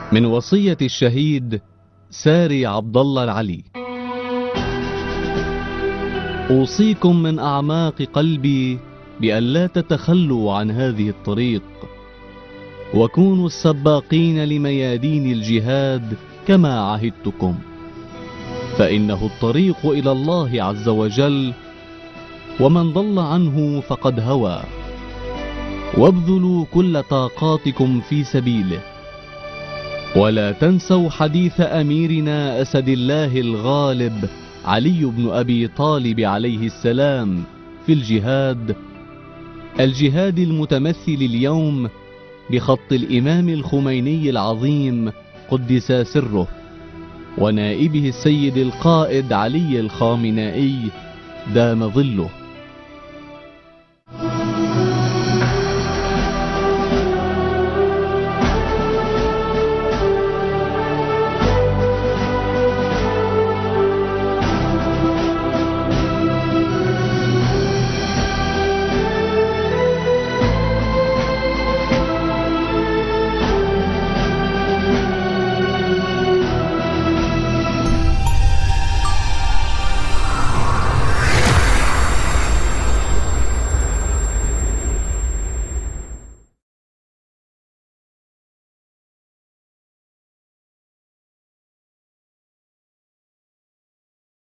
من وصية الشهيد ساري عبد الله العلي: أوصيكم من أعماق قلبي بألا تتخلوا عن هذه الطريق، وكونوا السباقين لميادين الجهاد كما عهدتكم، فإنه الطريق إلى الله عز وجل، ومن ضل عنه فقد هوى. وابذلوا كل طاقاتكم في سبيله، ولا تنسوا حديث أميرنا أسد الله الغالب علي بن أبي طالب عليه السلام في الجهاد المتمثل اليوم بخط الإمام الخميني العظيم قدس سره، ونائبه السيد القائد علي الخامنائي دام ظله.